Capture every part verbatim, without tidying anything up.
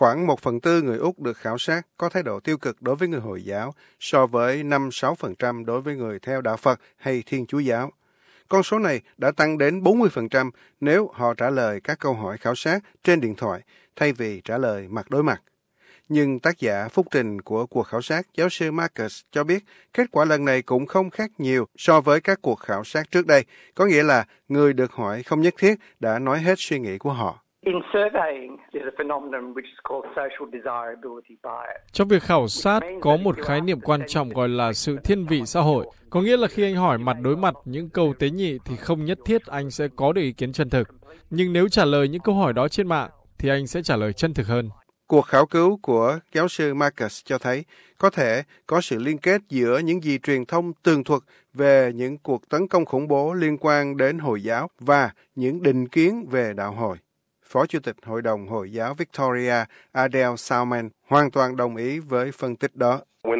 Khoảng một phần tư người Úc được khảo sát có thái độ tiêu cực đối với người Hồi giáo so với năm đến sáu phần trăm đối với người theo đạo Phật hay Thiên Chúa giáo. Con số này đã tăng đến bốn mươi phần trăm nếu họ trả lời các câu hỏi khảo sát trên điện thoại thay vì trả lời mặt đối mặt. Nhưng tác giả phúc trình của cuộc khảo sát, giáo sư Marcus, cho biết kết quả lần này cũng không khác nhiều so với các cuộc khảo sát trước đây, có nghĩa là người được hỏi không nhất thiết đã nói hết suy nghĩ của họ. Trong việc khảo sát, có một khái niệm quan trọng gọi là sự thiên vị xã hội. Có nghĩa là khi anh hỏi mặt đối mặt những câu tế nhị thì không nhất thiết anh sẽ có được ý kiến chân thực. Nhưng nếu trả lời những câu hỏi đó trên mạng, thì anh sẽ trả lời chân thực hơn. Cuộc khảo cứu của giáo sư Marcus cho thấy có thể có sự liên kết giữa những gì truyền thông tường thuật về những cuộc tấn công khủng bố liên quan đến Hồi giáo và những định kiến về đạo Hồi. Phó Chủ tịch Hội đồng Hồi giáo Victoria Adele Salman hoàn toàn đồng ý với phân tích đó.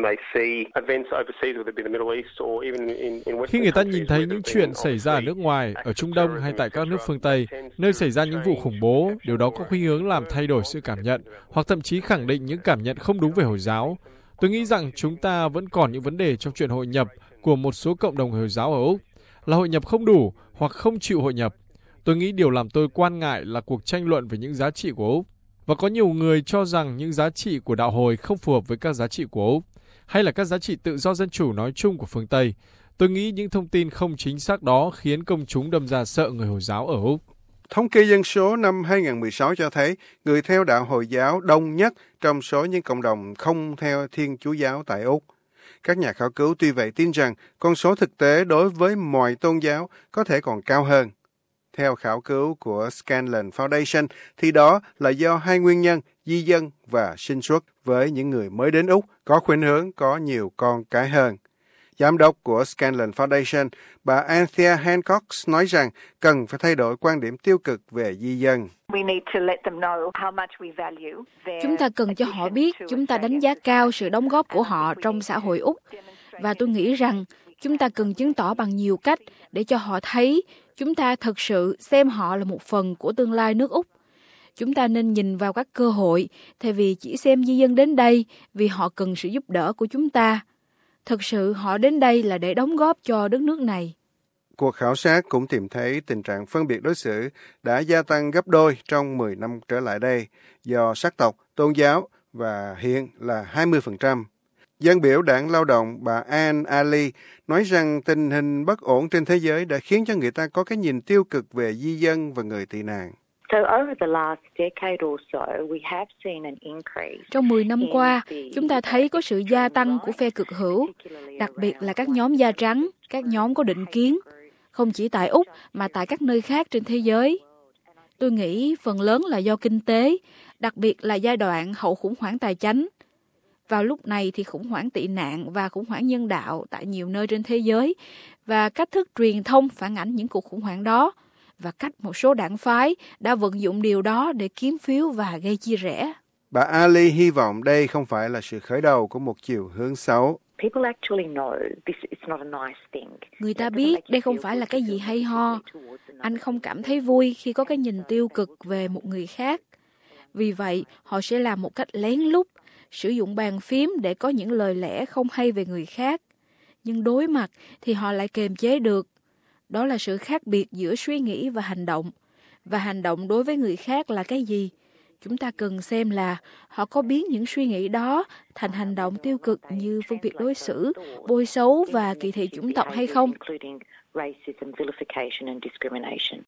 Khi người ta nhìn thấy những chuyện xảy ra ở nước ngoài, ở Trung Đông hay tại các nước phương Tây, nơi xảy ra những vụ khủng bố, điều đó có khuynh hướng làm thay đổi sự cảm nhận, hoặc thậm chí khẳng định những cảm nhận không đúng về Hồi giáo. Tôi nghĩ rằng chúng ta vẫn còn những vấn đề trong chuyện hội nhập của một số cộng đồng Hồi giáo ở Úc, là hội nhập không đủ hoặc không chịu hội nhập. Tôi nghĩ điều làm tôi quan ngại là cuộc tranh luận về những giá trị của Úc. Và có nhiều người cho rằng những giá trị của đạo Hồi không phù hợp với các giá trị của Úc, hay là các giá trị tự do dân chủ nói chung của phương Tây. Tôi nghĩ những thông tin không chính xác đó khiến công chúng đâm ra sợ người Hồi giáo ở Úc. Thống kê dân số năm hai không một sáu cho thấy người theo đạo Hồi giáo đông nhất trong số những cộng đồng không theo Thiên Chúa giáo tại Úc. Các nhà khảo cứu tuy vậy tin rằng con số thực tế đối với mọi tôn giáo có thể còn cao hơn. Theo khảo cứu của Scanlon Foundation, thì đó là do hai nguyên nhân, di dân và sinh xuất, với những người mới đến Úc có khuynh hướng có nhiều con cái hơn. Giám đốc của Scanlon Foundation, bà Anthea Hancock nói rằng cần phải thay đổi quan điểm tiêu cực về di dân. Chúng ta cần cho họ biết chúng ta đánh giá cao sự đóng góp của họ trong xã hội Úc. Và tôi nghĩ rằng chúng ta cần chứng tỏ bằng nhiều cách để cho họ thấy chúng ta thực sự xem họ là một phần của tương lai nước Úc. Chúng ta nên nhìn vào các cơ hội thay vì chỉ xem di dân đến đây vì họ cần sự giúp đỡ của chúng ta. Thực sự họ đến đây là để đóng góp cho đất nước này. Cuộc khảo sát cũng tìm thấy tình trạng phân biệt đối xử đã gia tăng gấp đôi trong mười năm trở lại đây do sắc tộc, tôn giáo và hiện là hai mươi phần trăm. Dân biểu đảng Lao động bà Anne Ali nói rằng tình hình bất ổn trên thế giới đã khiến cho người ta có cái nhìn tiêu cực về di dân và người tị nạn. Trong mười năm qua, chúng ta thấy có sự gia tăng của phe cực hữu, đặc biệt là các nhóm da trắng, các nhóm có định kiến, không chỉ tại Úc mà tại các nơi khác trên thế giới. Tôi nghĩ phần lớn là do kinh tế, đặc biệt là giai đoạn hậu khủng hoảng tài chánh. Vào lúc này thì khủng hoảng tị nạn và khủng hoảng nhân đạo tại nhiều nơi trên thế giới và cách thức truyền thông phản ánh những cuộc khủng hoảng đó và cách một số đảng phái đã vận dụng điều đó để kiếm phiếu và gây chia rẽ. Bà Ali hy vọng đây không phải là sự khởi đầu của một chiều hướng xấu. Người ta biết đây không phải là cái gì hay ho. Anh không cảm thấy vui khi có cái nhìn tiêu cực về một người khác. Vì vậy, họ sẽ làm một cách lén lút, sử dụng bàn phím để có những lời lẽ không hay về người khác. Nhưng đối mặt thì họ lại kiềm chế được. Đó là sự khác biệt giữa suy nghĩ và hành động. Và hành động đối với người khác là cái gì? Chúng ta cần xem là họ có biến những suy nghĩ đó thành hành động tiêu cực như phân biệt đối xử, bôi xấu và kỳ thị chủng tộc hay không.